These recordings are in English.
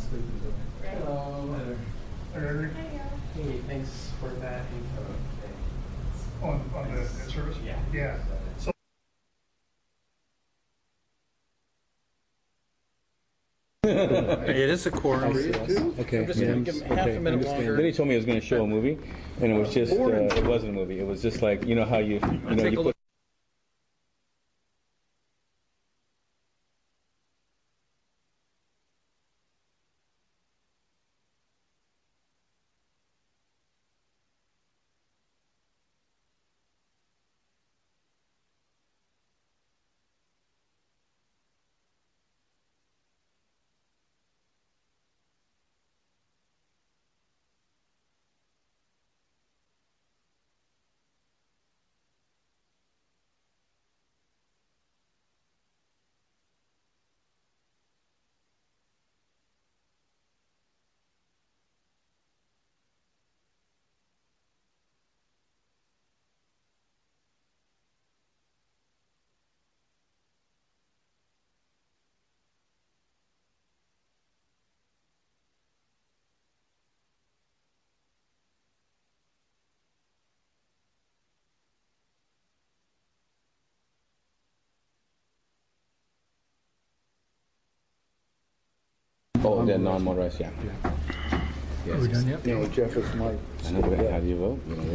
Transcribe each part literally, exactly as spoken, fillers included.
Hello. Hello. Hey, thanks for that info. On, on the the service? Yeah. Yeah. So It is a quorum. Okay. I'm just gonna give him half a minute longer. Then he told me he was going to show a movie, and it was just, uh, it wasn't a movie. It was just like, you know how you, you know, Take a you look. put oh, that non-motorized, yeah. are we done yet? You know, Jeff is my. I know, but how do you vote? You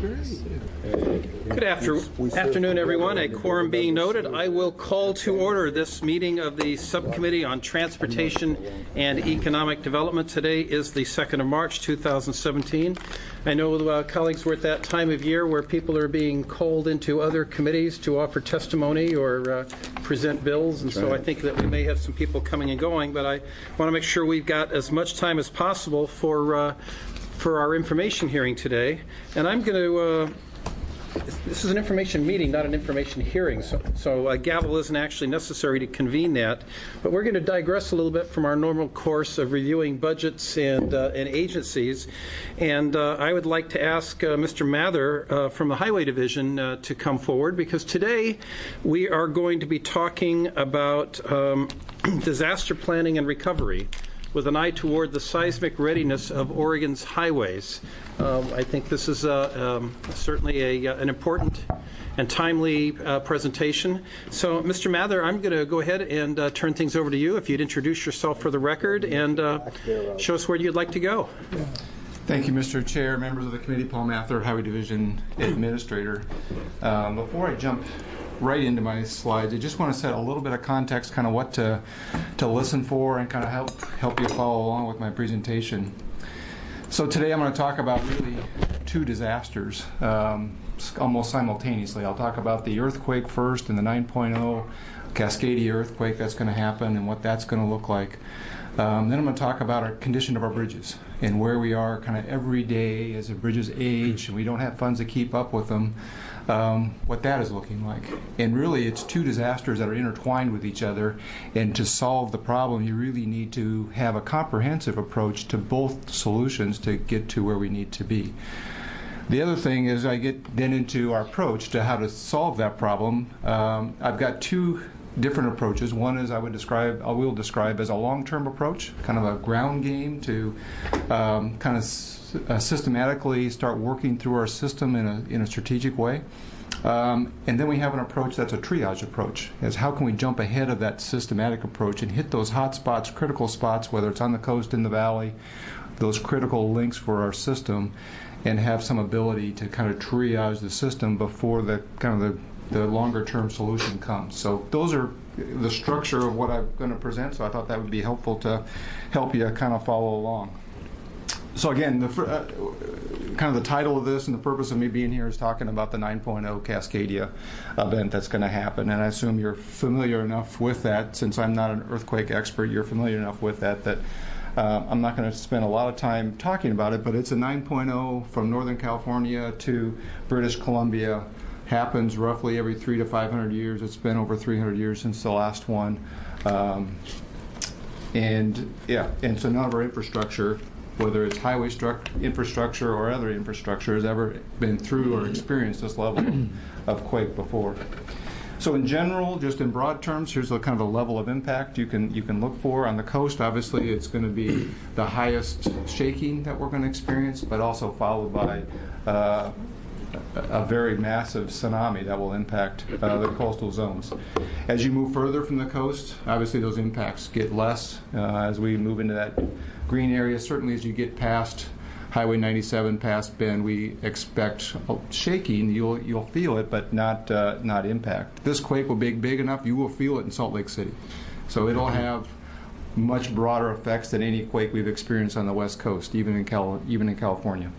know, Good after, afternoon, everyone. A quorum being noted, I will call to order this meeting of the Subcommittee on Transportation and Economic Development. Today is the second of March, two thousand seventeen. I know, uh, colleagues, we're at that time of year where people are being called into other committees to offer testimony or uh, present bills, and so I think that we may have some people coming and going, but I want to make sure we've got as much time as possible for uh, for our information hearing today. And I'm going to, uh, this is an information meeting, not an information hearing, so, so a gavel isn't actually necessary to convene that. But we're going to digress a little bit from our normal course of reviewing budgets and, uh, and agencies. And uh, I would like to ask uh, Mister Mather uh, from the Highway Division uh, to come forward, because today we are going to be talking about um, disaster planning and recovery, with an eye toward the seismic readiness of Oregon's highways. Um, I think this is uh, um, certainly a, uh, an important and timely uh, presentation. So, Mister Mather, I'm going to go ahead and uh, turn things over to you, if you'd introduce yourself for the record and uh, show us where you'd like to go. Thank you, Mister Chair, members of the committee, Paul Mather, Highway Division Administrator. Um, before I jump right into my slides, I just want to set a little bit of context, kind of what to to listen for, and kind of help help you follow along with my presentation. So today I'm going to talk about really two disasters um, almost simultaneously. I'll talk about the earthquake first and the nine point oh Cascadia earthquake that's going to happen and what that's going to look like. Um, then I'm going to talk about our condition of our bridges and where we are kind of every day as the bridges age and we don't have funds to keep up with them, um, what that is looking like. And really it's two disasters that are intertwined with each other, and to solve the problem you really need to have a comprehensive approach to both solutions to get to where we need to be. The other thing is I get then into our approach to how to solve that problem. Um, I've got two different approaches. One is I would describe, I will describe as a long-term approach, kind of a ground game to um, kind of s uh, systematically start working through our system in a, in a strategic way. Um, and then we have an approach that's a triage approach, is how can we jump ahead of that systematic approach and hit those hot spots, critical spots, whether it's on the coast, in the valley, those critical links for our system, and have some ability to kind of triage the system before the kind of the the longer term solution comes. So those are the structure of what I'm going to present, so I thought that would be helpful to help you kind of follow along. So again, the, uh, kind of the title of this and the purpose of me being here is talking about the nine point oh Cascadia event that's going to happen, and I assume you're familiar enough with that. Since I'm not an earthquake expert, you're familiar enough with that that uh, I'm not going to spend a lot of time talking about it, but it's a nine point oh from Northern California to British Columbia. Happens roughly every three to five hundred years. It's been over three hundred years since the last one, um, and yeah, and so none of our infrastructure, whether it's highway infrastructure or other infrastructure, has ever been through or experienced this level of quake before. So in general, just in broad terms, here's the kind of the level of impact you can you can look for. On the coast, obviously, it's going to be the highest shaking that we're going to experience, but also followed by uh, a very massive tsunami that will impact uh, the coastal zones. As you move further from the coast, obviously those impacts get less uh, as we move into that green area. Certainly as you get past Highway ninety-seven, past Bend, we expect shaking. You'll you'll feel it, but not uh, not impact. This quake will be big enough, you will feel it in Salt Lake City. So it'll have much broader effects than any quake we've experienced on the West Coast, even in Cal even in California.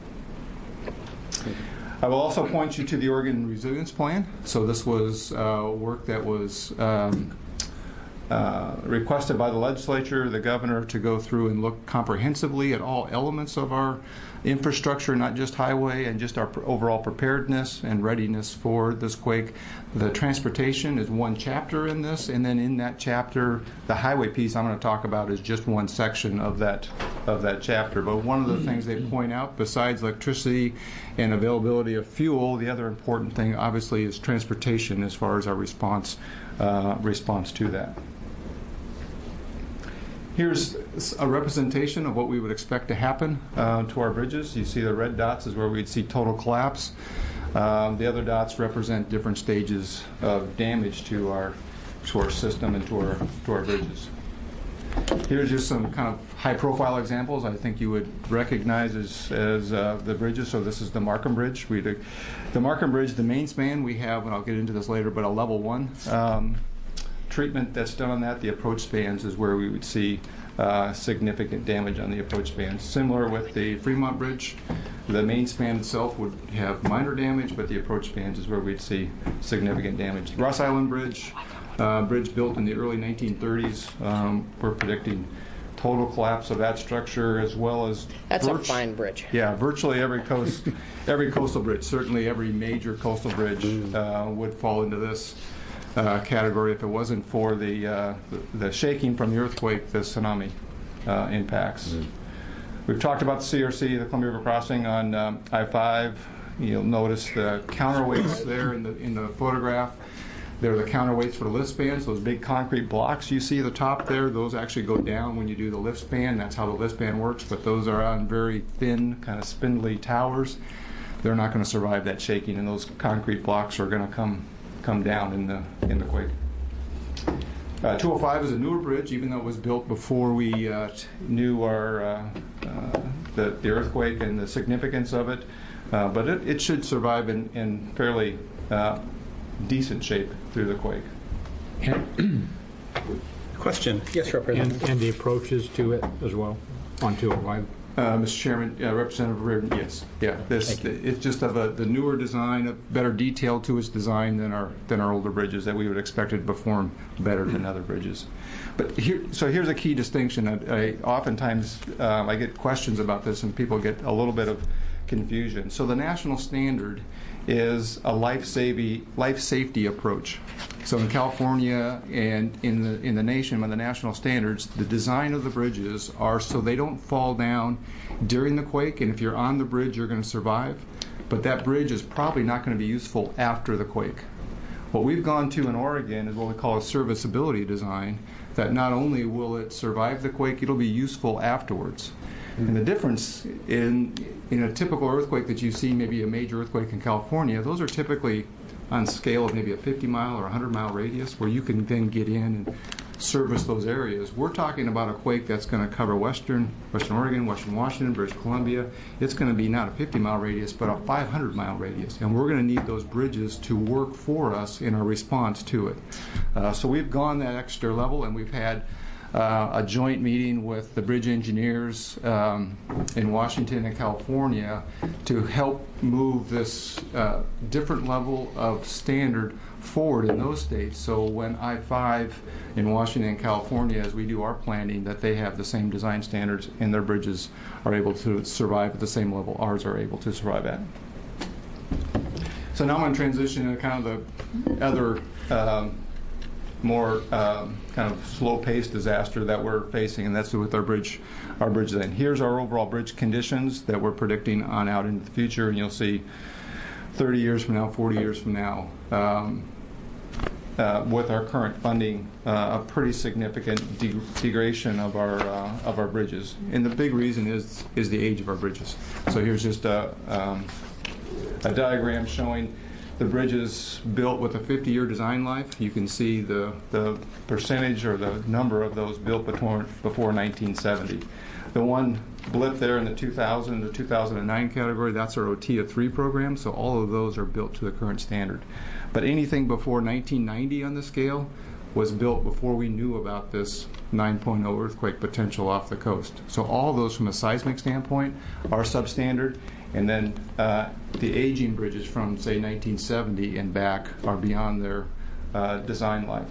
I will also point you to the Oregon Resilience Plan. So this was uh, work that was um, uh, requested by the legislature, the governor, to go through and look comprehensively at all elements of our infrastructure, not just highway, and just our pr overall preparedness and readiness for this quake. The transportation is one chapter in this, and then in that chapter, the highway piece I'm going to talk about is just one section of that of that chapter. But one of the things they point out, besides electricity and availability of fuel, the other important thing obviously is transportation as far as our response uh, response to that. Here's a representation of what we would expect to happen uh, to our bridges. You see the red dots is where we'd see total collapse. Um, the other dots represent different stages of damage to our to our system and to our to our bridges. Here's just some kind of high-profile examples I think you would recognize as, as uh, the bridges. So this is the Markham Bridge. We do, the Markham Bridge, the main span, we have, and I'll get into this later, but a level one um, treatment that's done on that. The approach spans is where we would see uh, significant damage on the approach spans. Similar with the Fremont Bridge, the main span itself would have minor damage, but the approach spans is where we'd see significant damage. Ross Island Bridge, uh, bridge built in the early nineteen thirties. Um, we're predicting total collapse of that structure, as well as that's a fine bridge. Yeah, virtually every coast, every coastal bridge, certainly every major coastal bridge uh, would fall into this uh, category if it wasn't for the, uh, the the shaking from the earthquake, the tsunami uh, impacts. Mm. We've talked about the C R C, the Columbia River Crossing on um, I five. You'll notice the counterweights there in the in the photograph. They're the counterweights for the lift spans. Those big concrete blocks you see at the top there, those actually go down when you do the lift span. That's how the lift span works, but those are on very thin, kind of spindly towers. They're not going to survive that shaking, and those concrete blocks are going to come come down in the in the quake. Uh, two oh five is a newer bridge, even though it was built before we uh, knew our uh, uh, the, the earthquake and the significance of it. Uh, but it, it should survive in, in fairly uh, decent shape through the quake. Question? Yes, Representative. And, and the approaches to it as well on two oh five? Uh, Mister Chairman, uh, Representative Reardon, yes. Yeah, this, it's just of a, the newer design, a better detail to its design than our than our older bridges that we would expect it to perform better than other bridges. But here, so here's a key distinction. I, I oftentimes um, I get questions about this, and people get a little bit of confusion. So the national standard is a life safety life safety approach. So in California and in the in the nation, on the national standards, the design of the bridges are so they don't fall down during the quake, and if you're on the bridge, you're going to survive. But that bridge is probably not going to be useful after the quake. What we've gone to in Oregon is what we call a serviceability design, that not only will it survive the quake, it'll be useful afterwards. And the difference in in a typical earthquake that you see, maybe a major earthquake in California, those are typically on scale of maybe a fifty mile or one hundred mile radius, where you can then get in and service those areas. We're talking about a quake that's going to cover western western Oregon, western Washington, British Columbia. It's going to be not a fifty mile radius, but a five hundred mile radius. And we're going to need those bridges to work for us in our response to it. Uh, so we've gone that extra level, and we've had Uh, a joint meeting with the bridge engineers um, in Washington and California to help move this uh, different level of standard forward in those states. So when I five in Washington and California, as we do our planning, that they have the same design standards and their bridges are able to survive at the same level ours are able to survive at. So now I'm going to transition to kind of the other um, more um, kind of slow-paced disaster that we're facing, and that's with our bridge, our bridge design. Here's our overall bridge conditions that we're predicting on out into the future, and you'll see thirty years from now, forty years from now. Um, uh, with our current funding, uh, a pretty significant de degradation of our uh, of our bridges. And the big reason is is the age of our bridges. So here's just a, um, a diagram showing the bridges built with a fifty year design life. You can see the, the percentage or the number of those built before, before nineteen seventy. The one blip there in the two thousand to two thousand nine category, that's our O T A three program, so all of those are built to the current standard. But anything before nineteen ninety on the scale was built before we knew about this nine point oh earthquake potential off the coast. So all of those from a seismic standpoint are substandard, and then uh, the aging bridges from, say, nineteen seventy and back are beyond their uh, design life.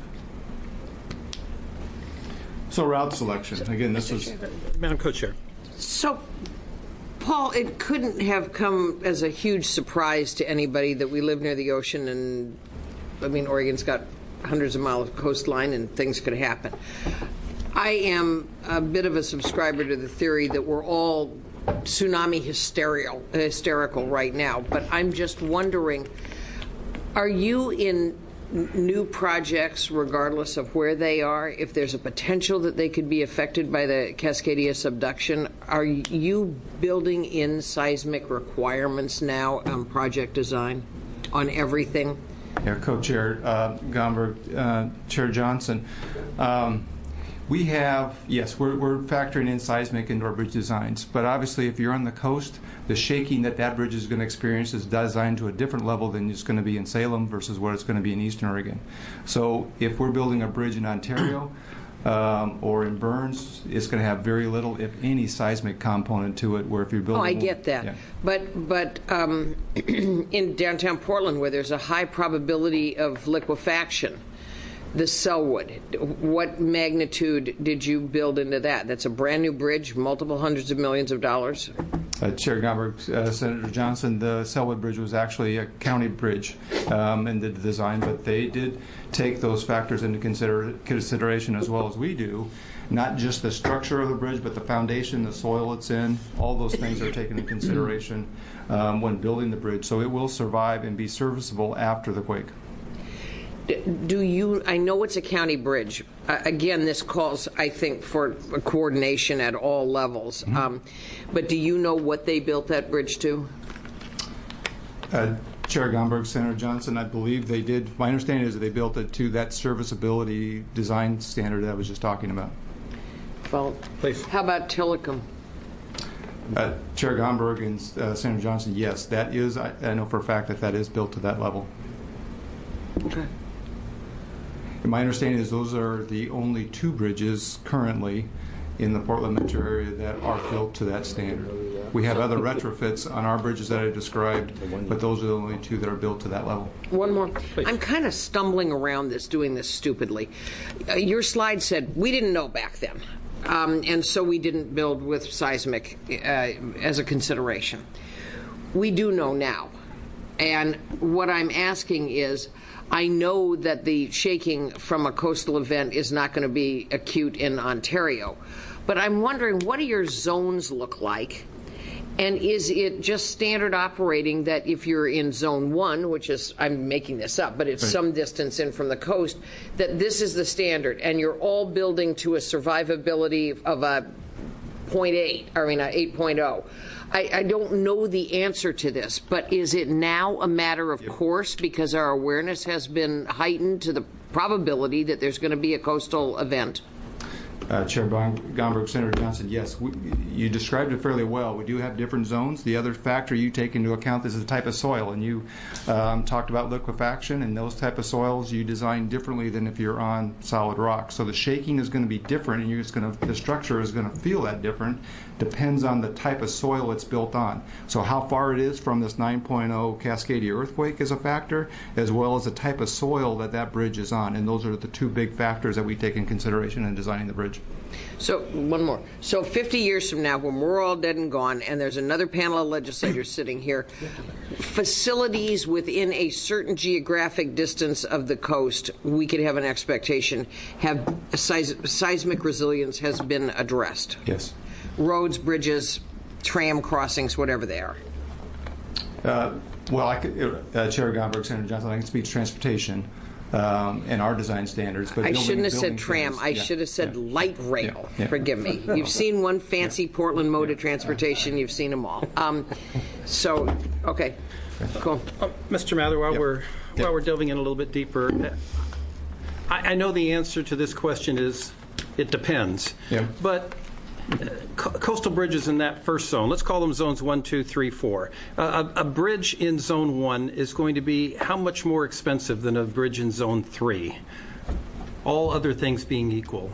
So route selection, again, this is... Madam Co-Chair. So, Paul, it couldn't have come as a huge surprise to anybody that we live near the ocean, and, I mean, Oregon's got hundreds of miles of coastline and things could happen. I am a bit of a subscriber to the theory that we're all tsunami hysterical, hysterical right now, but I'm just wondering, are you in new projects, regardless of where they are, if there's a potential that they could be affected by the Cascadia subduction, are you building in seismic requirements now on project design, on everything? Yeah, Co-Chair uh, Gomberg, uh, Chair Johnson. Um, we have, yes, we're, we're factoring in seismic into our bridge designs, but obviously if you're on the coast, the shaking that that bridge is going to experience is designed to a different level than it's going to be in Salem versus what it's going to be in Eastern Oregon. So if we're building a bridge in Ontario um, or in Burns, it's going to have very little, if any, seismic component to it, where if you're building... Oh, I get that. Yeah. But, but um, in downtown Portland, where there's a high probability of liquefaction, the Selwood, what magnitude did you build into that? That's a brand new bridge, multiple hundreds of millions of dollars. Uh, Chair Gomberg, uh, Senator Johnson, the Selwood Bridge was actually a county bridge um, in the design, but they did take those factors into consider consideration as well as we do. Not just the structure of the bridge, but the foundation, the soil it's in, all those things are taken into consideration um, when building the bridge. So it will survive and be serviceable after the quake. Do you, I know it's a county bridge. Uh, again, this calls, I think, for coordination at all levels. Mm-hmm. um, but do you know what they built that bridge to? Uh, Chair Gomberg, Senator Johnson, I believe they did. My understanding is that they built it to that serviceability design standard that I was just talking about. Well, please. How about Tillicum? Uh, Chair Gomberg and uh, Senator Johnson, yes, that is, I, I know for a fact that that is built to that level. Okay. And my understanding is those are the only two bridges currently in the Portland metro area that are built to that standard. We have other retrofits on our bridges that I described, but those are the only two that are built to that level. One more. Please. I'm kind of stumbling around this, doing this stupidly. Uh, your slide said we didn't know back then, um, and so we didn't build with seismic uh, as a consideration. We do know now, and what I'm asking is, I know that the shaking from a coastal event is not going to be acute in Ontario, but I'm wondering, what do your zones look like? And is it just standard operating that if you're in zone one, which is, I'm making this up, but it's right. some distance in from the coast, that this is the standard, and you're all building to a survivability of a point eight, I mean, a eight point oh. I, I don't know the answer to this, but is it now a matter of yep. course because our awareness has been heightened to the probability that there's going to be a coastal event? Uh, Chair Gomberg, Senator Johnson, yes, we, you described it fairly well. We do have different zones. The other factor you take into account is the type of soil, and you um, talked about liquefaction, and those type of soils you design differently than if you're on solid rock. So the shaking is going to be different, and you're just going to, the structure is going to feel that different. Depends on the type of soil it's built on. So how far it is from this nine point oh Cascadia earthquake is a factor, as well as the type of soil that that bridge is on. And those are the two big factors that we take in consideration in designing the bridge. So, one more. So fifty years from now, when we're all dead and gone, and there's another panel of legislators sitting here, facilities within a certain geographic distance of the coast, we could have an expectation, have seis seismic resilience has been addressed. Yes. Roads, bridges, tram crossings, whatever they are. Uh, well, I could, uh, Chair Gomberg, Senator Johnson, I can speak to transportation. um, and our design standards. But I building- shouldn't have said building tram. things- I yeah, should have said yeah. light rail. Yeah, yeah. Forgive me. You've seen one fancy Portland mode of transportation. You've seen them all. Um, so, okay, cool. Uh, Mister Mather, while Yep. we're Yep. while we're delving in a little bit deeper, uh, I, I know the answer to this question is it depends. Yeah. But uh, co- coastal bridges in that first zone, let's call them zones one, two, three, four. Uh, a, a bridge in zone one is going to be how much more expensive than a bridge in zone three? All other things being equal.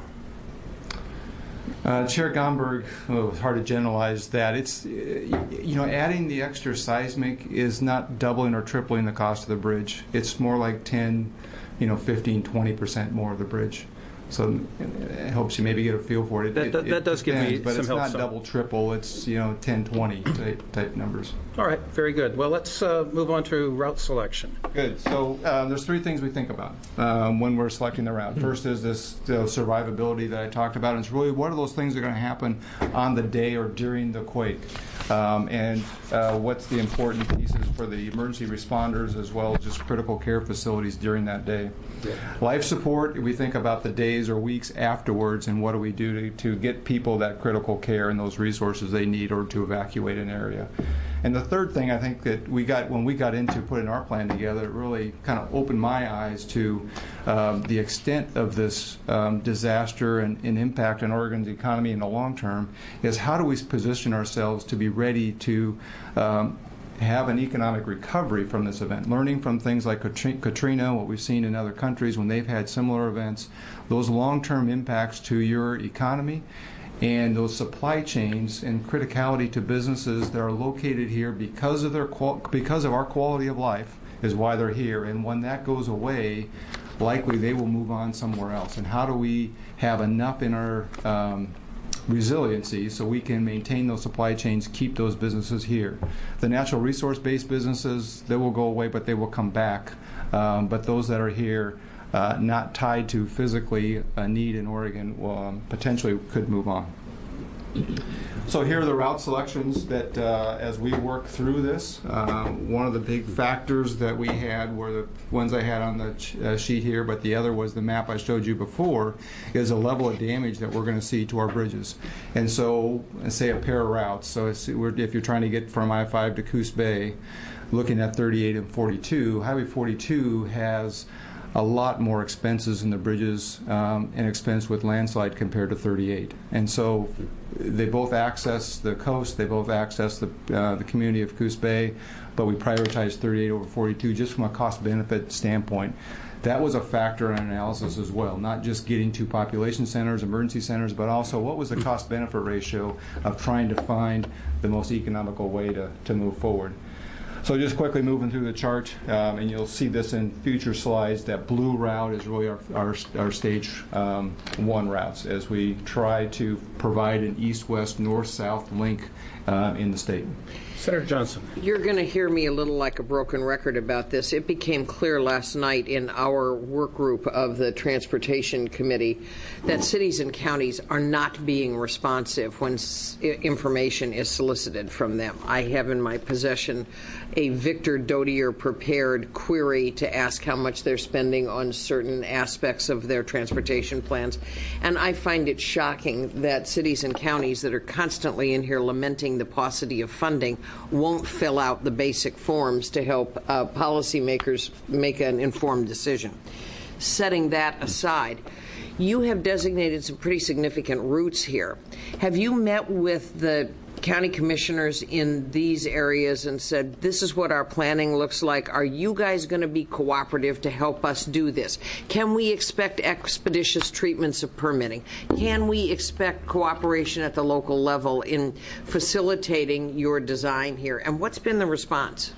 Uh, Chair Gomberg, oh, it's hard to generalize that. It's, uh, you know, adding the extra seismic is not doubling or tripling the cost of the bridge. It's more like ten, you know, fifteen, twenty percent more of the bridge. So it helps you maybe get a feel for it. That- It- that- it that does give me depends, but some it's help, not so. double, triple. It's, you know, ten, twenty type, type numbers. All right, very good. Well, let's uh, move on to route selection. Good. So uh, there's three things we think about um, when we're selecting the route. First is this uh, survivability that I talked about. And it's really what are those things that are going to happen on the day or during the quake, um, and uh, what's the important pieces for the emergency responders as well as just critical care facilities during that day. Yeah. Life support, we think about the days or weeks afterwards and what do we do to, to get people that critical care and those resources they need or to evacuate an area. And the third thing I think that we got when we got into putting our plan together, it really kind of opened my eyes to um, the extent of this um, disaster and, and impact on Oregon's economy in the long term is how do we position ourselves to be ready to um, have an economic recovery from this event, learning from things like Katrina, what we've seen in other countries when they've had similar events, those long-term impacts to your economy and those supply chains and criticality to businesses that are located here because of their qual- because of our quality of life is why they're here. And when that goes away, likely they will move on somewhere else. And how do we have enough in our um, resiliency so we can maintain those supply chains, keep those businesses here? The natural resource-based businesses, they will go away, but they will come back. Um, but those that are here, Uh, not tied to physically a need in Oregon, um, potentially could move on. So here are the route selections that uh, as we work through this, uh, one of the big factors that we had were the ones I had on the ch- uh, sheet here, but the other was the map I showed you before, is a level of damage that we're going to see to our bridges. And so, say a pair of routes, so it's, we're, if you're trying to get from I five to Coos Bay, looking at thirty-eight and forty-two, Highway forty-two has a lot more expenses in the bridges um, and expense with landslide compared to thirty-eight. And so they both access the coast, they both access the, uh, the community of Coos Bay, but we prioritize thirty-eight over forty-two just from a cost-benefit standpoint. That was a factor in analysis as well, not just getting to population centers, emergency centers, but also what was the cost-benefit ratio of trying to find the most economical way to, to move forward. So just quickly moving through the chart, um, and you'll see this in future slides, that blue route is really our, our, our stage um, one routes as we try to provide an east-west, north-south link uh, in the state. Senator Johnson. You're going to hear me a little like a broken record about this. It became clear last night in our work group of the Transportation Committee that cities and counties are not being responsive when s- information is solicited from them. I have in my possession a Victor Dodier prepared query to ask how much they're spending on certain aspects of their transportation plans. And I find it shocking that cities and counties that are constantly in here lamenting the paucity of funding won't fill out the basic forms to help uh, policymakers make an informed decision. Setting that aside, you have designated some pretty significant routes here. Have you met with the county commissioners in these areas and said, this is what our planning looks like? Are you guys going to be cooperative to help us do this? Can we expect expeditious treatments of permitting? Can we expect cooperation at the local level in facilitating your design here? And what's been the response?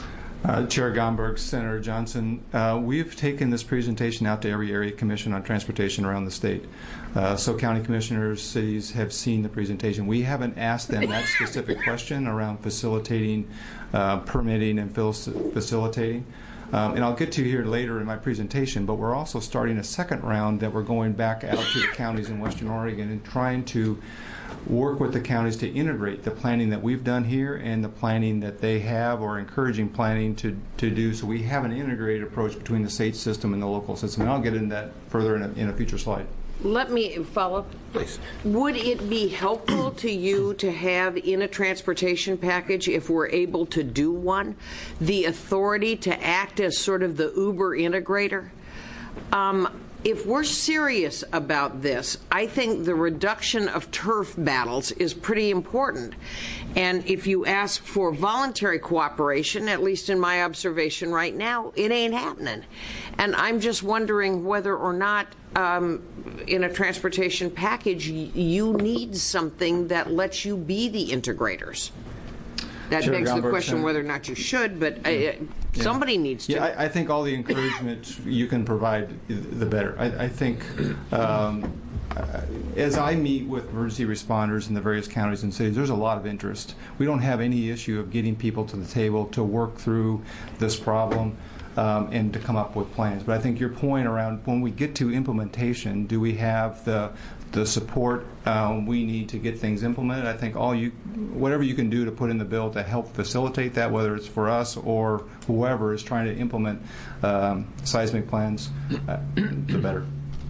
Uh, Chair Gomberg, Senator Johnson, uh, we've taken this presentation out to every area commission on transportation around the state. Uh, so county commissioners, cities have seen the presentation. We haven't asked them that specific question around facilitating, uh, permitting and facilitating. Um, and I'll get to here later in my presentation, but we're also starting a second round that we're going back out to the counties in Western Oregon and trying to work with the counties to integrate the planning that we've done here and the planning that they have, or encouraging planning to, to do, so we have an integrated approach between the state system and the local system. And I'll get into that further in a, in a future slide. Let me follow. Please. Would it be helpful to you to have in a transportation package, if we're able to do one, the authority to act as sort of the Uber integrator? Um, if we're serious about this, I think the reduction of turf battles is pretty important. And if you ask for voluntary cooperation, at least in my observation right now, it ain't happening. And I'm just wondering whether or not um, in a transportation package you need something that lets you be the integrators. That Chair begs the Gomberg, question Senator. whether or not you should, but uh, Yeah. somebody needs to. Yeah, I, I think all the encouragement you can provide, the better. I, I think um, as I meet with emergency responders in the various counties and cities, there's a lot of interest. We don't have any issue of getting people to the table to work through this problem um, and to come up with plans. But I think your point around when we get to implementation, do we have the the support um, we need to get things implemented? I think all you, whatever you can do to put in the bill to help facilitate that, whether it's for us or whoever is trying to implement um, seismic plans, uh, the better.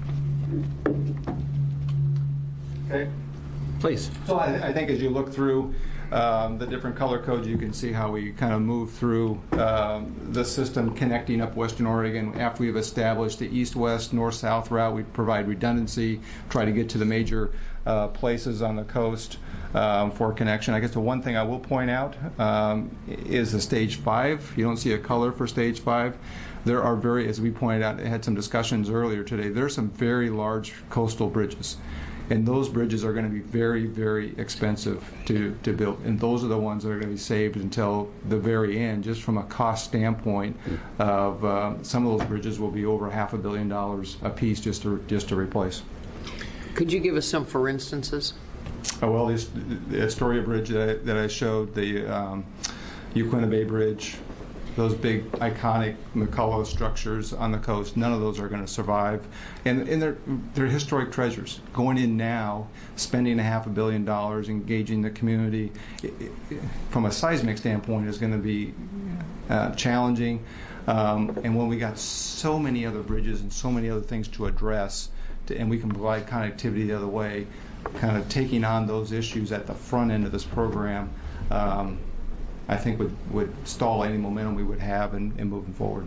Okay. Please. So I, I think as you look through um, the different color codes, you can see how we kind of move through um, the system connecting up Western Oregon. After we've established the east-west, north-south route, we provide redundancy, try to get to the major uh, places on the coast um, for connection. I guess the one thing I will point out um, is the stage five. You don't see a color for stage five. There are very, as we pointed out, I had some discussions earlier today, there are some very large coastal bridges. And those bridges are going to be very, very expensive to, to build. And those are the ones that are going to be saved until the very end, just from a cost standpoint of uh, some of those bridges will be over half a billion dollars a piece just to, just to replace. Could you give us some for instances? Oh, well, this, the Astoria Bridge that I, that I showed, the um, Uquinna Bay Bridge, those big iconic McCullough structures on the coast, none of those are going to survive. And, and they're, they're historic treasures. Going in now, spending a half a billion dollars, engaging the community, it, it, from a seismic standpoint, is going to be uh, challenging. Um, and when we got so many other bridges and so many other things to address, to, and we can provide connectivity the other way, kind of taking on those issues at the front end of this program, um, I think would, would stall any momentum we would have in, in moving forward.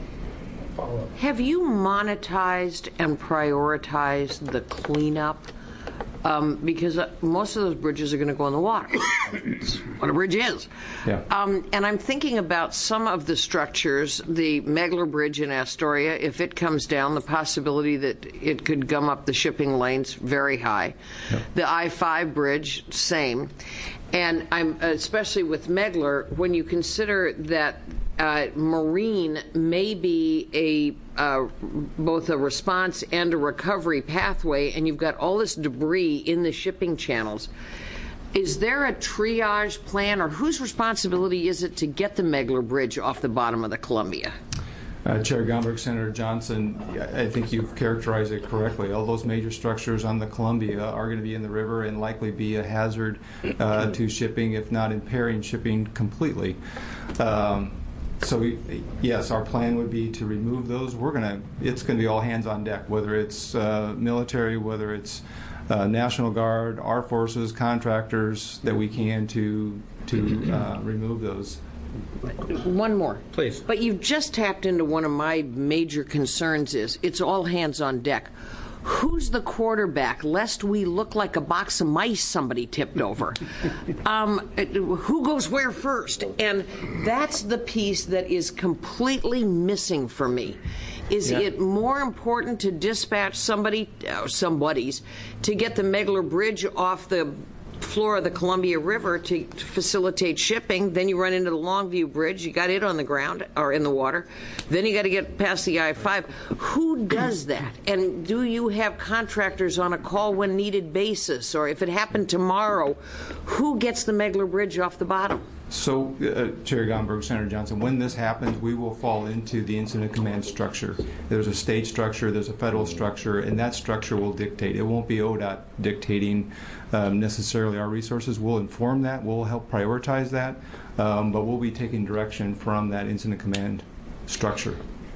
Have you monetized and prioritized the cleanup? Um, because uh, most of those bridges are going to go in the water. That's what a bridge is. Yeah. Um, and I'm thinking about some of the structures, the Megler Bridge in Astoria, if it comes down, the possibility that it could gum up the shipping lanes, very high. Yep. The I five bridge, same. And I'm especially with Megler, when you consider that uh, marine may be a uh, both a response and a recovery pathway, and you've got all this debris in the shipping channels. Is there a triage plan, or whose responsibility is it to get the Megler Bridge off the bottom of the Columbia? Uh, Chair Gomberg, Senator Johnson, I think you've characterized it correctly. All those major structures on the Columbia are going to be in the river and likely be a hazard uh, to shipping, if not impairing shipping completely. Um, so, we, yes, our plan would be to remove those. We're going to, it's going to be all hands on deck, whether it's uh, military, whether it's uh, National Guard, our forces, contractors, that we can to, to uh, remove those. One more. Please. But you've just tapped into one of my major concerns is it's all hands on deck. Who's the quarterback, lest we look like a box of mice somebody tipped over? um, who goes where first? And that's the piece that is completely missing for me. Is yeah. it more important to dispatch somebody, uh, somebodies, to get the Megler Bridge off the floor of the Columbia River to facilitate shipping? Then you run into the Longview Bridge, you got it on the ground or in the water, then you got to get past the I five. Who does that? And do you have contractors on a call when needed basis? Or if it happened tomorrow, who gets the Megler Bridge off the bottom? So, uh, Chair Gomberg, Senator Johnson, when this happens, we will fall into the incident command structure. There's a state structure, there's a federal structure, and that structure will dictate. It won't be O D O T dictating um, necessarily our resources. We'll inform that, we'll help prioritize that, um, but we'll be taking direction from that incident command structure.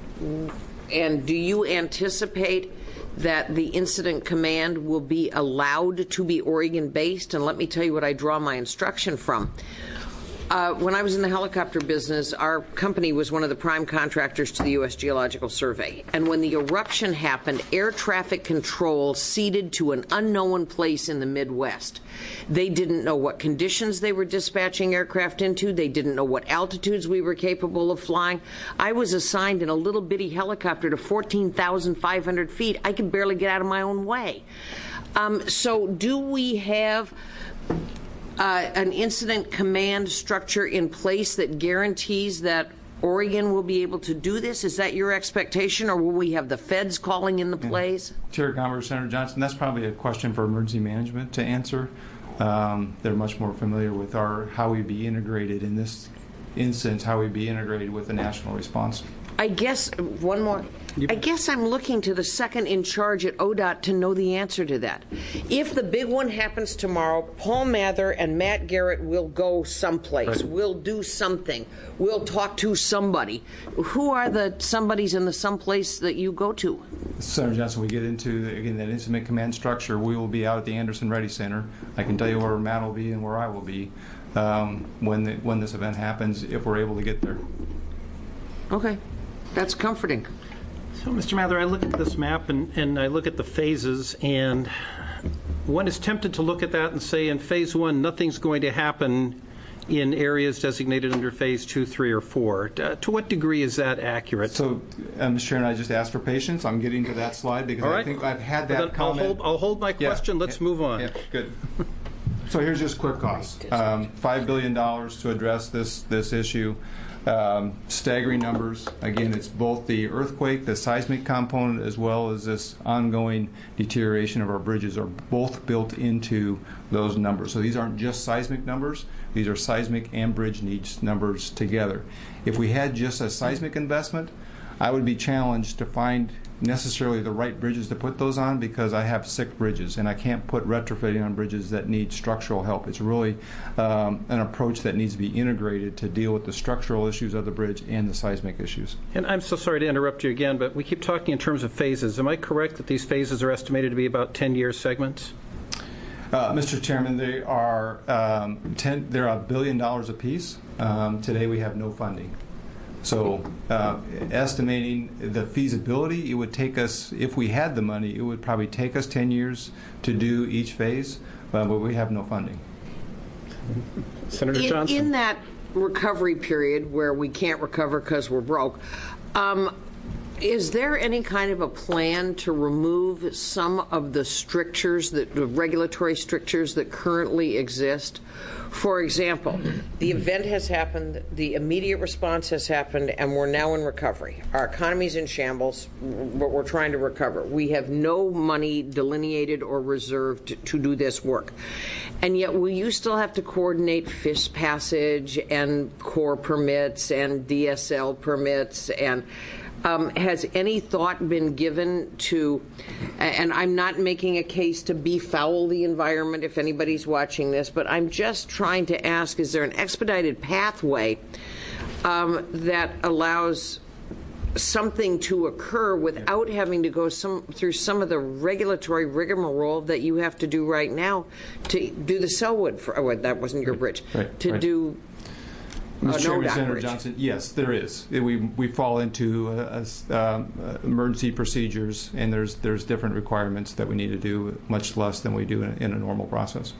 And do you anticipate that the incident command will be allowed to be Oregon-based? And let me tell you what I draw my instruction from. Uh, when I was in the helicopter business, our company was one of the prime contractors to the U S Geological Survey. And when the eruption happened, air traffic control ceded to an unknown place in the Midwest. They didn't know what conditions they were dispatching aircraft into. They didn't know what altitudes we were capable of flying. I was assigned in a little bitty helicopter to fourteen thousand five hundred feet. I could barely get out of my own way. Um, so do we have Uh, an incident command structure in place that guarantees that Oregon will be able to do this? Is that your expectation, or will we have the feds calling in the plays? Yeah. Chair Gomberg, Senator Johnson, that's probably a question for emergency management to answer. Um, they're much more familiar with our how we be integrated in this instance, how we be integrated with the national response. I guess, one more. I guess I'm looking to the second in charge at O D O T to know the answer to that. If the big one happens tomorrow, Paul Mather and Matt Garrett will go someplace. Right. We'll do something. We'll talk to somebody. Who are the somebodies in the someplace that you go to? Senator Johnson, we get into, again, that incident command structure. We will be out at the Anderson Ready Center. I can tell you where Matt will be and where I will be um, when, the, when this event happens, if we're able to get there. Okay. That's comforting. So, Mister Mather, I look at this map and, and I look at the phases, and one is tempted to look at that and say in phase one, nothing's going to happen in areas designated under phase two, three, or four. Uh, to what degree is that accurate? So, uh, Mister Chairman, I just asked for patience. I'm getting to that slide because All right. I think I've had Well, that then comment. I'll hold, I'll hold my question. Yeah. Let's move on. Yeah, good. So here's just quick costs. Um, Five billion dollars to address this this issue. Um, staggering numbers. Again, it's both the earthquake, the seismic component, as well as this ongoing deterioration of our bridges are both built into those numbers. So these aren't just seismic numbers. These are seismic and bridge needs numbers together. If we had just a seismic investment, I would be challenged to find necessarily the right bridges to put those on because I have sick bridges and I can't put retrofitting on bridges that need structural help. It's really um, an approach that needs to be integrated to deal with the structural issues of the bridge and the seismic issues. And I'm so sorry to interrupt you again, but we keep talking in terms of phases. Am I correct that these phases are estimated to be about ten-year segments? Uh, Mister Chairman, they are um, ten. They're a billion dollars apiece. Um, today we have no funding. So uh, estimating the feasibility, it would take us, if we had the money, it would probably take us ten years to do each phase, uh, but we have no funding. Senator In, Johnson? in that recovery period where we can't recover because we're broke, um, is there any kind of a plan to remove some of the strictures, that, the regulatory strictures that currently exist? For example, the event has happened, the immediate response has happened, and we're now in recovery. Our economy's in shambles, but we're trying to recover. We have no money delineated or reserved to, to do this work. And yet will you still have to coordinate fish passage and core permits and D S L permits? And Um, has any thought been given to, and I'm not making a case to befoul the environment if anybody's watching this, but I'm just trying to ask, is there an expedited pathway um, that allows something to occur without having to go some through some of the regulatory rigmarole that you have to do right now to do the Selwood, for, oh, that wasn't your bridge, Right, to right. do Mister Uh, Chairman, no Senator bridge. Johnson, yes, there is. We we fall into uh, um, uh, emergency procedures, and there's there's different requirements that we need to do, much less than we do in, in a normal process.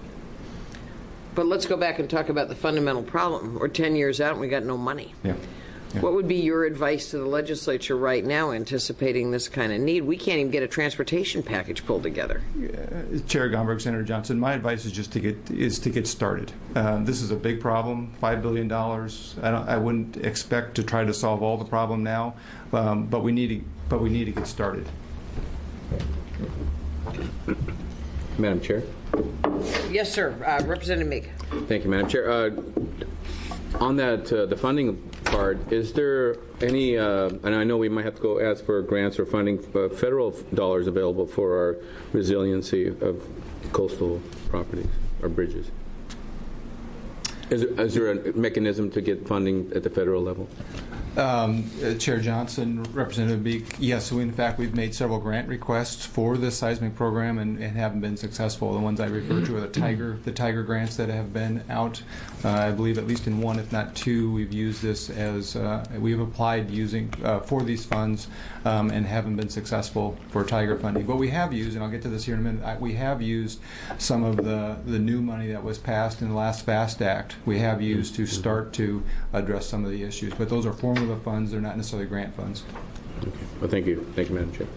But let's go back and talk about the fundamental problem. We're ten years out and we got no money. Yeah. Yeah. What would be your advice to the legislature right now, anticipating this kind of need? We can't even get a transportation package pulled together. Uh, Chair Gomberg, Senator Johnson, my advice is just to get is to get started. Uh, this is a big problem, five billion dollars. I, don't, I wouldn't expect to try to solve all the problem now, um, but we need to but we need to get started. Madam Chair. Yes, sir. Uh, Representative Meek. Thank you, Madam Chair. Uh, On that, uh, the funding part, is there any, uh, and I know we might have to go ask for grants or funding, uh, federal dollars available for our resiliency of coastal properties or bridges? Is there, is there a mechanism to get funding at the federal level? Um, uh, Chair Johnson, Representative Beek, yes, we, in fact, we've made several grant requests for this seismic program and, and haven't been successful. The ones I refer to are the Tiger, the Tiger grants that have been out. Uh, I believe at least in one, if not two, we've used this as, uh, we've applied using, uh, for these funds um, and haven't been successful for Tiger funding. But we have used, and I'll get to this here in a minute, I, we have used some of the, the new money that was passed in the last FAST Act. We have used to start to address some of the issues. But those are formula funds, they're not necessarily grant funds. Okay. Well, thank you. Thank you, Madam Chair.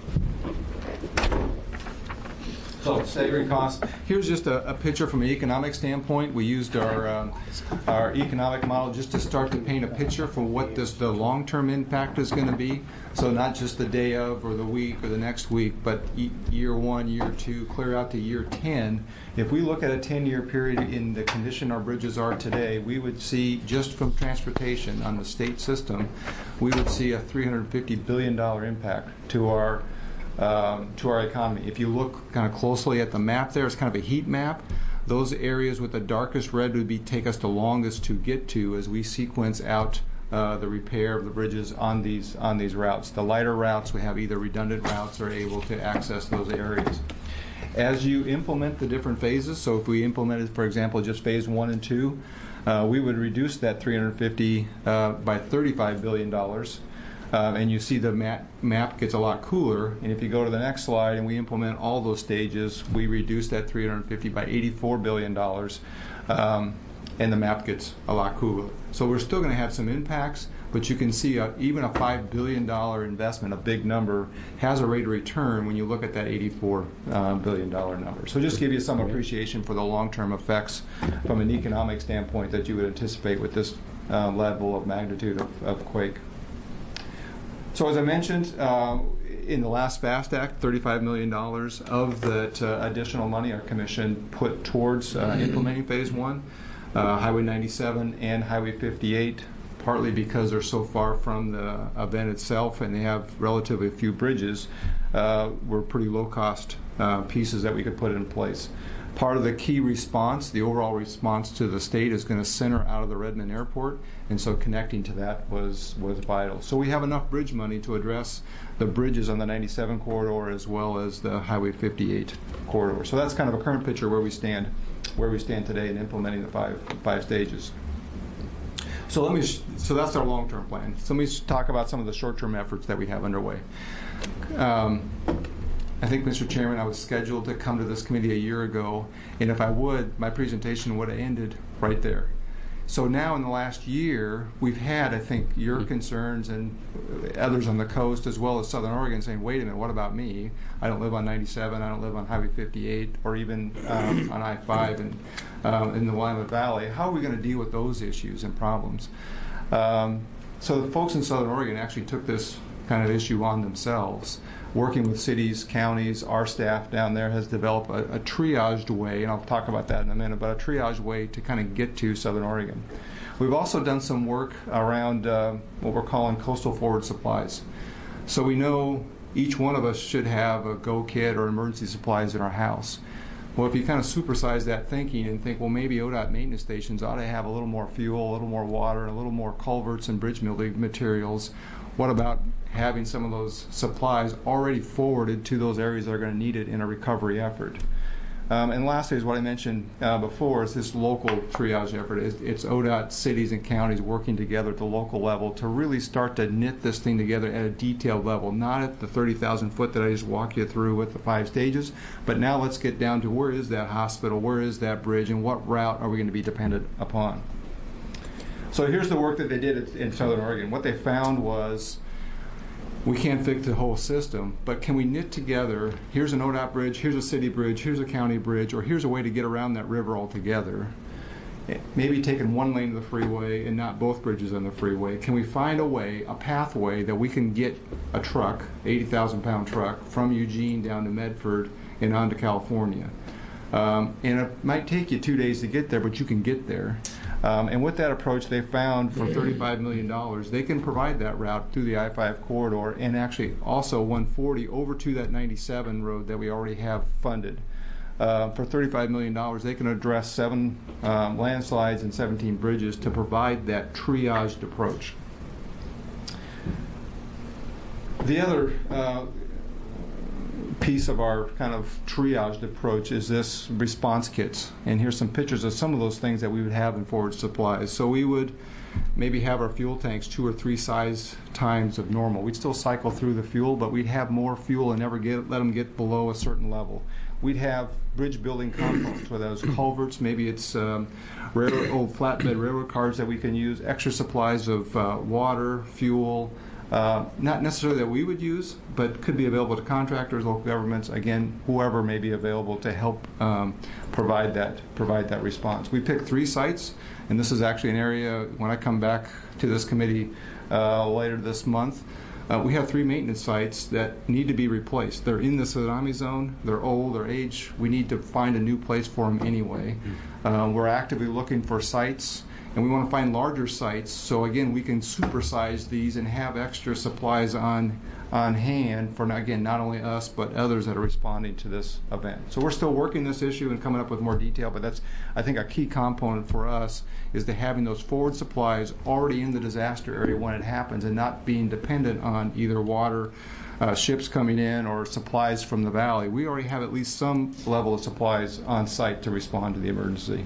So, staggering costs. Here's just a, a picture from an economic standpoint. We used our um, our economic model just to start to paint a picture for what this the long-term impact is going to be. So not just the day of or the week or the next week, but e year one, year two, clear out to year ten. If we look at a ten-year period in the condition our bridges are today, we would see, just from transportation on the state system, we would see a three hundred fifty billion dollar impact to our Um, to our economy. If you look kind of closely at the map there, it's kind of a heat map. Those areas with the darkest red would be take us the longest to get to as we sequence out uh, the repair of the bridges on these on these routes. The lighter routes, we have either redundant routes or able to access those areas. As you implement the different phases, so if we implemented, for example, just phase one and two, uh, we would reduce that three hundred fifty uh, by thirty-five billion dollars. Um, and you see the map, map gets a lot cooler. And if you go to the next slide and we implement all those stages, we reduce that three hundred fifty by eighty-four billion dollars, um, and the map gets a lot cooler. So we're still going to have some impacts, but you can see a, even a five billion dollar investment, a big number, has a rate of return when you look at that eighty-four uh, billion dollar number. So just give you some appreciation for the long-term effects from an economic standpoint that you would anticipate with this uh, level of magnitude of, of quake. So as I mentioned, uh, in the last FAST Act, thirty-five million dollars of that uh, additional money our commission put towards uh, implementing phase one, uh, Highway ninety-seven and Highway fifty-eight, partly because they're so far from the event itself and they have relatively few bridges, uh, were pretty low-cost uh, pieces that we could put in place. Part of the key response, the overall response to the state, is going to center out of the Redmond Airport, and so connecting to that was, was vital. So we have enough bridge money to address the bridges on the ninety-seven corridor as well as the Highway fifty-eight corridor. So that's kind of a current picture where we stand, where we stand today in implementing the five, five stages. So let me, so that's our long-term plan. So let me talk about some of the short-term efforts that we have underway. Um, I think, Mister Chairman, I was scheduled to come to this committee a year ago, and if I would, my presentation would have ended right there. So now in the last year, we've had, I think, your concerns and others on the coast as well as Southern Oregon saying, wait a minute, what about me? I don't live on ninety-seven, I don't live on Highway fifty-eight, or even um, on I five and um, in the Willamette Valley. How are we going to deal with those issues and problems? Um, so the folks in Southern Oregon actually took this kind of issue on themselves. Working with cities, counties, our staff down there has developed a, a triaged way, and I'll talk about that in a minute, but a triaged way to kind of get to Southern Oregon. We've also done some work around uh, what we're calling coastal forward supplies. So we know each one of us should have a go kit or emergency supplies in our house. Well, if you kind of supersize that thinking and think, well, maybe O D O T maintenance stations ought to have a little more fuel, a little more water, a little more culverts and bridge building materials, what about having some of those supplies already forwarded to those areas that are going to need it in a recovery effort? Um, and lastly is what I mentioned uh, before, is this local triage effort. It's, it's O D O T, cities and counties working together at the local level to really start to knit this thing together at a detailed level, not at the thirty thousand foot that I just walked you through with the five stages, but now let's get down to where is that hospital, where is that bridge, and what route are we going to be dependent upon. So here's the work that they did in Southern Oregon. What they found was, we can't fix the whole system, but can we knit together, here's an O D O T bridge, here's a city bridge, here's a county bridge, or here's a way to get around that river altogether. Maybe taking one lane of the freeway and not both bridges on the freeway. Can we find a way, a pathway that we can get a truck, eighty thousand pound truck, from Eugene down to Medford and on to California? Um, and it might take you two days to get there, but you can get there. Um, and with that approach, they found for thirty-five million dollars, they can provide that route through the I five corridor and actually also one forty over to that ninety-seven road that we already have funded. Uh, for thirty-five million dollars, they can address seven um, landslides and seventeen bridges to provide that triaged approach. The other uh, piece of our kind of triaged approach is this response kits. And here's some pictures of some of those things that we would have in forward supplies. So we would maybe have our fuel tanks two or three size times of normal. We'd still cycle through the fuel, but we'd have more fuel and never get let them get below a certain level. We'd have bridge building components, whether those culverts, maybe it's um, railroad, old flatbed railroad cars that we can use, extra supplies of uh, water, fuel, Uh, not necessarily that we would use, but could be available to contractors, local governments, again, whoever may be available to help um, provide that provide that response. We picked three sites, and this is actually an area, when I come back to this committee uh, later this month, uh, we have three maintenance sites that need to be replaced. They're in the tsunami zone, they're old, they're aged, we need to find a new place for them anyway. Uh, we're actively looking for sites, and we want to find larger sites, so again, we can supersize these and have extra supplies on on hand for, again, not only us, but others that are responding to this event. So we're still working this issue and coming up with more detail, but that's, I think, a key component for us is to having those forward supplies already in the disaster area when it happens and not being dependent on either water, uh, ships coming in, or supplies from the valley. We already have at least some level of supplies on site to respond to the emergency.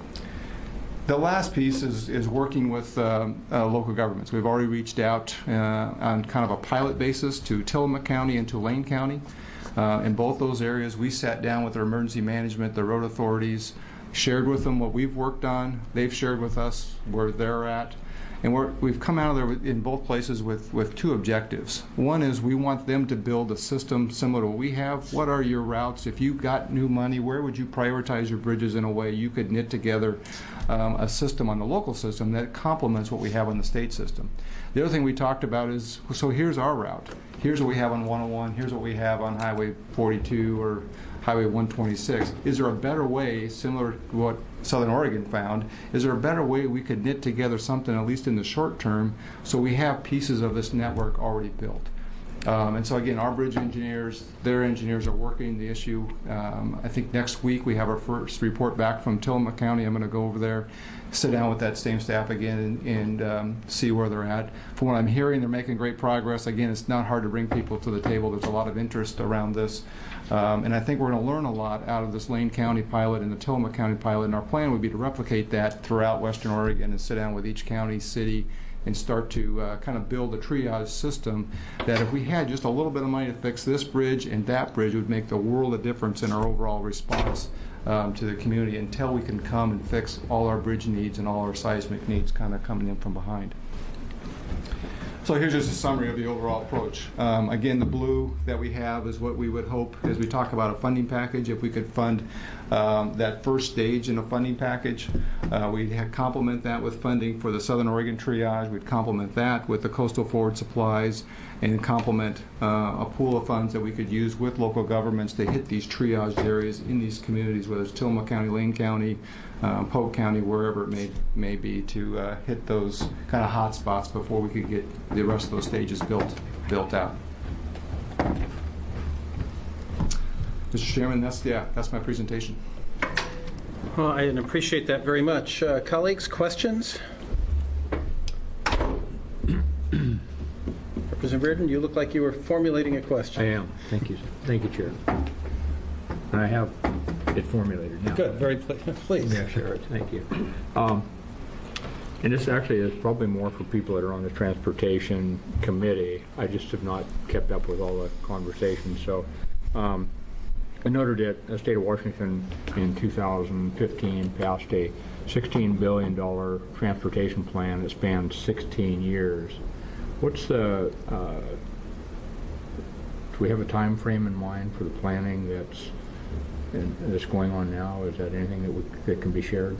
The last piece is, is working with uh, uh, local governments. We've already reached out uh, on kind of a pilot basis to Tillamook County and to Lane County. Uh, in both those areas, we sat down with their emergency management, the road authorities, shared with them what we've worked on. They've shared with us where they're at. And we're, we've come out of there in both places with, with two objectives. One is we want them to build a system similar to what we have. What are your routes? If you got new money, where would you prioritize your bridges in a way you could knit together um, a system on the local system that complements what we have on the state system? The other thing we talked about is, so here's our route. Here's what we have on one oh one. Here's what we have on Highway forty-two or Highway one twenty-six. Is there a better way, similar to what Southern Oregon found, is there a better way we could knit together something, at least in the short term, so we have pieces of this network already built? Um, and so again, our bridge engineers, their engineers are working the issue. Um, I think next week we have our first report back from Tillamook County. I'm going to go over there, sit down with that same staff again, and, and um, see where they're at. From what I'm hearing, they're making great progress. Again, it's not hard to bring people to the table. There's a lot of interest around this. Um, and I think we're going to learn a lot out of this Lane County pilot and the Tillamook County pilot. And our plan would be to replicate that throughout Western Oregon and sit down with each county, city, and start to uh, kind of build a triage system that if we had just a little bit of money to fix this bridge and that bridge, would make the world of difference in our overall response um, to the community until we can come and fix all our bridge needs and all our seismic needs kind of coming in from behind. So here's just a summary of the overall approach. Um, again, the blue that we have is what we would hope as we talk about a funding package. If we could fund um, that first stage in a funding package, uh, we'd complement that with funding for the Southern Oregon triage. We'd complement that with the coastal forward supplies, and complement uh, a pool of funds that we could use with local governments to hit these triage areas in these communities, whether it's Tillamook County, Lane County, um, Polk County, wherever it may may be, to uh, hit those kind of hot spots before we could get the rest of those stages built built out. Mister Chairman, that's yeah, that's my presentation. Well, I appreciate that very much. Uh, colleagues, questions? Representative Reardon, you look like you were formulating a question. I am. Thank you. Thank you, Chair. And I have it formulated now. Good. Very pl- please. Yeah, sure. Thank you. Um, and this actually is probably more for people that are on the Transportation Committee. I just have not kept up with all the conversations. So um, I noted that the state of Washington in two thousand fifteen passed a sixteen billion dollars transportation plan that spans sixteen years. What's the, uh, do we have a time frame in mind for the planning that's in, that's going on now? Is that anything that, we, that can be shared?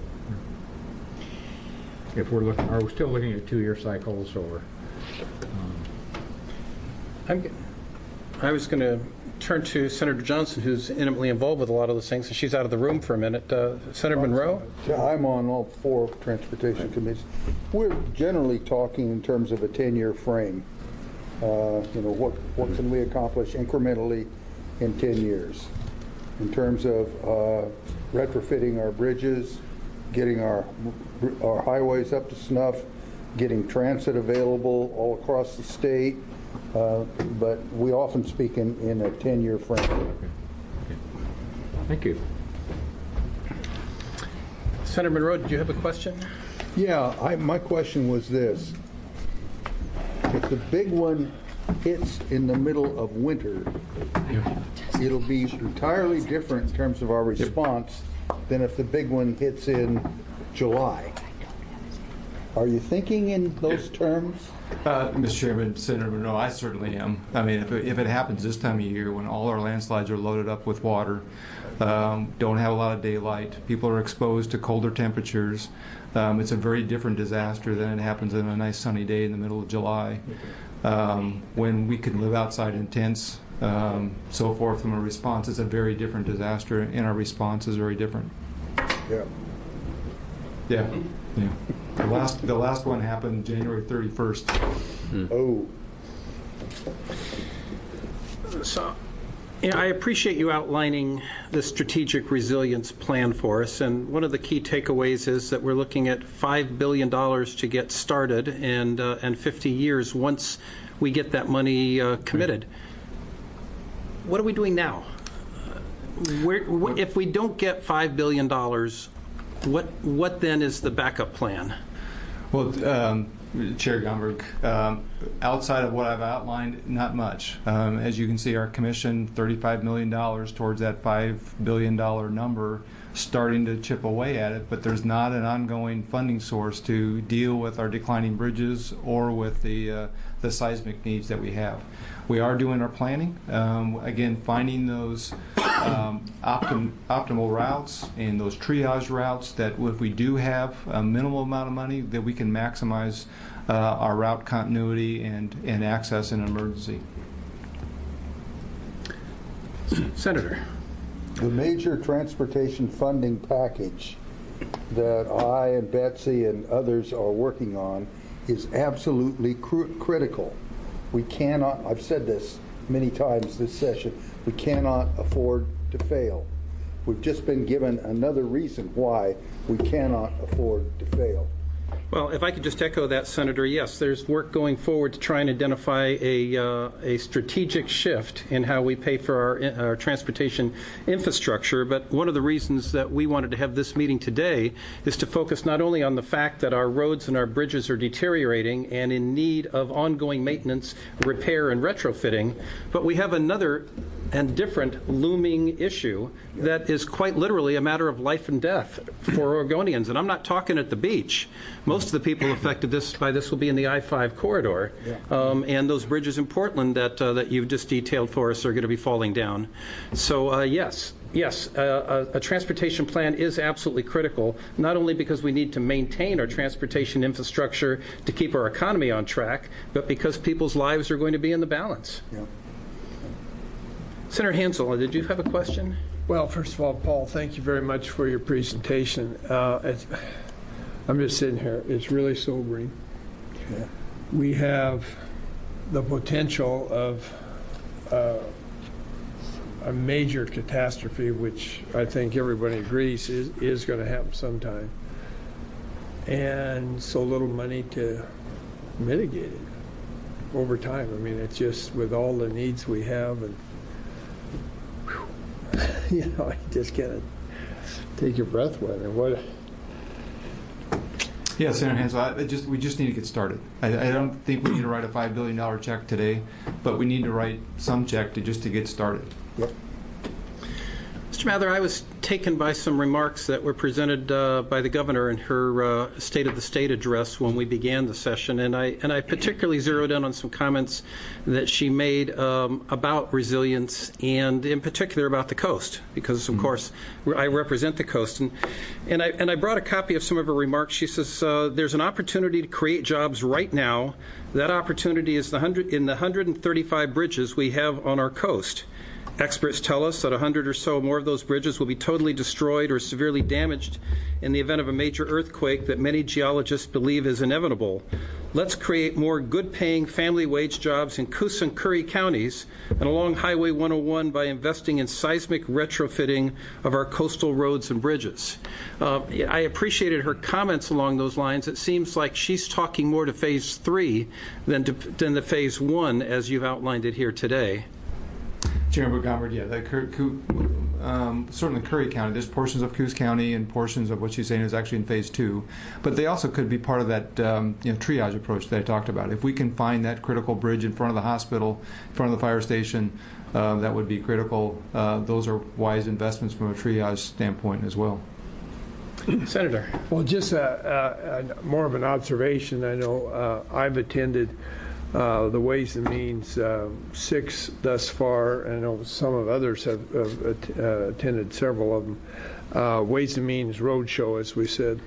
If we're looking, are we still looking at two-year cycles, or? Um, I'm, I was going to turn to Senator Johnson, who's intimately involved with a lot of those things, and she's out of the room for a minute. Uh, Senator Monroe? Yeah, I'm on all four transportation committees. We're generally talking in terms of a ten-year frame. Uh, you know, what, what can we accomplish incrementally in ten years? In terms of uh, retrofitting our bridges, getting our, our highways up to snuff, getting transit available all across the state, uh, but we often speak in, in a ten-year frame. Okay. Thank you. Senator Monroe, did you have a question? Yeah, I, my question was this. If the big one hits in the middle of winter, it'll be entirely different in terms of our response than if the big one hits in July. Are you thinking in those terms? Uh, Mister Chairman, Senator Monroe, I certainly am. I mean, if it, if it happens this time of year when all our landslides are loaded up with water, um, don't have a lot of daylight, people are exposed to colder temperatures, um, it's a very different disaster than it happens on a nice sunny day in the middle of July, um, when we can live outside in tents, um, so forth from a response. It's a very different disaster, and our response is very different. Yeah. Yeah. Yeah. The last, the last one happened January thirty-first. Mm. Oh. So, you know, I appreciate you outlining the strategic resilience plan for us, and one of the key takeaways is that we're looking at five billion dollars to get started, and uh, and fifty years once we get that money uh, committed. What are we doing now? Where, wh- if we don't get five billion dollars, what what then is the backup plan? Well, um, Chair Gumberg, um, outside of what I've outlined, not much. Um, as you can see, our commission, thirty-five million dollars towards that five billion dollars number, starting to chip away at it, but there's not an ongoing funding source to deal with our declining bridges or with the, uh, the seismic needs that we have. We are doing our planning, um, again, finding those um, optim optimal routes and those triage routes that if we do have a minimal amount of money, that we can maximize uh, our route continuity and, and access in an emergency. Senator. The major transportation funding package that I and Betsy and others are working on is absolutely cr critical. We cannot, I've said this many times this session, we cannot afford to fail. We've just been given another reason why we cannot afford to fail. Well, if I could just echo that, Senator, yes, there's work going forward to try and identify a, uh, a strategic shift in how we pay for our, our transportation infrastructure. But one of the reasons that we wanted to have this meeting today is to focus not only on the fact that our roads and our bridges are deteriorating and in need of ongoing maintenance, repair, and retrofitting, but we have another and different looming issue that is quite literally a matter of life and death for Oregonians. And I'm not talking at the beach. Most of the people affected this by this will be in the I five corridor. Yeah. Um, and those bridges in Portland that, uh, that you've just detailed for us are going to be falling down. So, uh, yes, yes, uh, a, a transportation plan is absolutely critical, not only because we need to maintain our transportation infrastructure to keep our economy on track, but because people's lives are going to be in the balance. Yeah. Senator Hansel, did you have a question? Well, first of all, Paul, thank you very much for your presentation. Uh, it's, I'm just sitting here. It's really sobering. Yeah. We have the potential of uh, a major catastrophe, which I think everybody agrees is, is going to happen sometime, and so little money to mitigate it over time. I mean, it's just with all the needs we have, and you know, I just can't take your breath away. And what? Yeah, Senator Hansel, I just we just need to get started. I, I don't think we need to write a five billion dollar check today, but we need to write some check to just to get started. Yep. Mister Mister Mather, I was taken by some remarks that were presented uh, by the governor in her uh, State of the State address when we began the session, and I and I particularly zeroed in on some comments that she made um, about resilience, and in particular about the coast, because of mm-hmm. course I represent the coast, and and I and I brought a copy of some of her remarks. She says uh, there's an opportunity to create jobs right now. That opportunity is the hundred in the one hundred thirty-five bridges we have on our coast. Experts tell us that one hundred or so more of those bridges will be totally destroyed or severely damaged in the event of a major earthquake that many geologists believe is inevitable. Let's create more good-paying family wage jobs in Coosa and Curry counties and along Highway one oh one by investing in seismic retrofitting of our coastal roads and bridges. Uh, I appreciated her comments along those lines. It seems like she's talking more to Phase three than to, than the Phase one, as you've outlined it here today. Chairman Gombard, yeah, the, um, certainly Curry County. There's portions of Coos County and portions of what she's saying is actually in Phase Two, but they also could be part of that um, you know, triage approach that I talked about. If we can find that critical bridge in front of the hospital, in front of the fire station, uh, that would be critical. Uh, those are wise investments from a triage standpoint as well. Senator. Well, just a, a, a, more of an observation. I know uh, I've attended Uh, the Ways and Means uh, six thus far, and I know some of others have, have uh, attended several of them. Uh, Ways and Means Roadshow, as we said.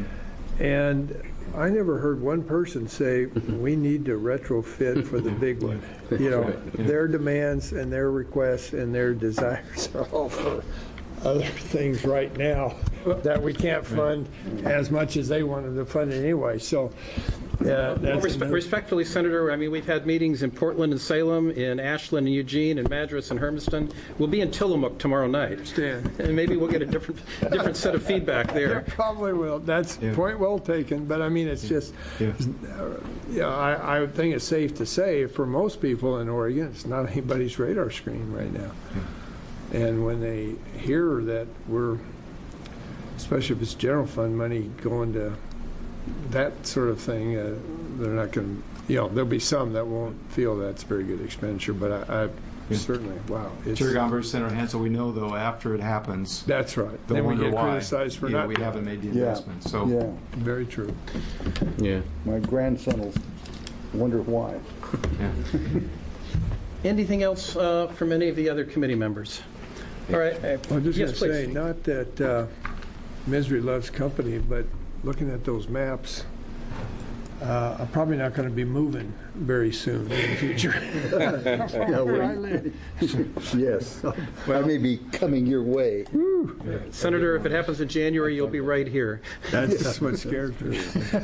And I never heard one person say, we need to retrofit for the big one. You know, their demands and their requests and their desires are all for other things right now that we can't fund as much as they wanted to fund it anyway. So, uh, well, respe- respectfully, Senator, I mean, we've had meetings in Portland and Salem, in Ashland and Eugene, in Madras and Hermiston. We'll be in Tillamook tomorrow night. Understand. And maybe we'll get a different different set of feedback there. Yeah, probably will. That's yeah. point well taken. But I mean, it's just, yeah, uh, yeah I, I think it's safe to say for most people in Oregon, it's not anybody's radar screen right now. Yeah. And when they hear that we're, especially if it's general fund money going to that sort of thing, uh, they're not going to, you know, there'll be some that won't feel that's very good expenditure, but I, I yeah. certainly, wow. Chair Gombard, Senator Hansel, we know, though, after it happens. That's right. Then we get why, criticized for you know, not. we haven't made the yeah. investment. So. Yeah. Very true. Yeah. My grandson will wonder why. Yeah. Anything else uh, from any of the other committee members? All right. Uh, I was just yes, going to say, not that uh, misery loves company, but looking at those maps, uh, I'm probably not going to be moving very soon in the future. Yeah, where I live. Yes. Well, I may be coming your way. Yeah. Senator, if it happens in January, you'll be right here. That's what scares me.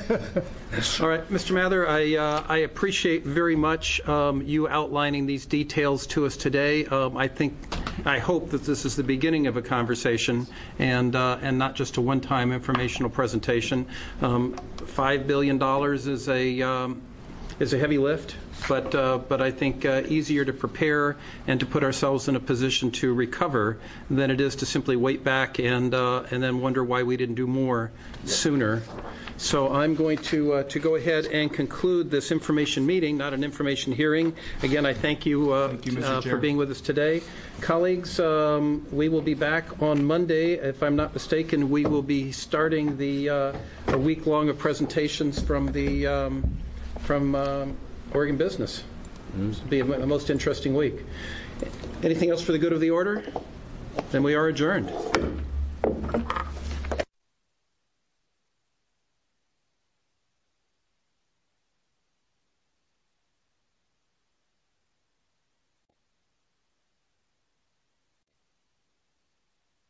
All right, Mister Mather, I uh, I appreciate very much um, you outlining these details to us today. Um, I think, I hope that this is the beginning of a conversation and uh, and not just a one-time informational presentation. Um, Five billion dollars is a um, is a heavy lift, but uh, but I think uh, easier to prepare and to put ourselves in a position to recover than it is to simply wait back and uh, and then wonder why we didn't do more sooner. So I'm going to uh, to go ahead and conclude this information meeting, not an information hearing. Again, I thank you, uh, thank you uh, for being with us today. Colleagues, um, we will be back on Monday. If I'm not mistaken, we will be starting the uh, a week long of presentations from the um, from um, Oregon Business. Mm-hmm. This will be a, a most interesting week. Anything else for the good of the order? Then we are adjourned.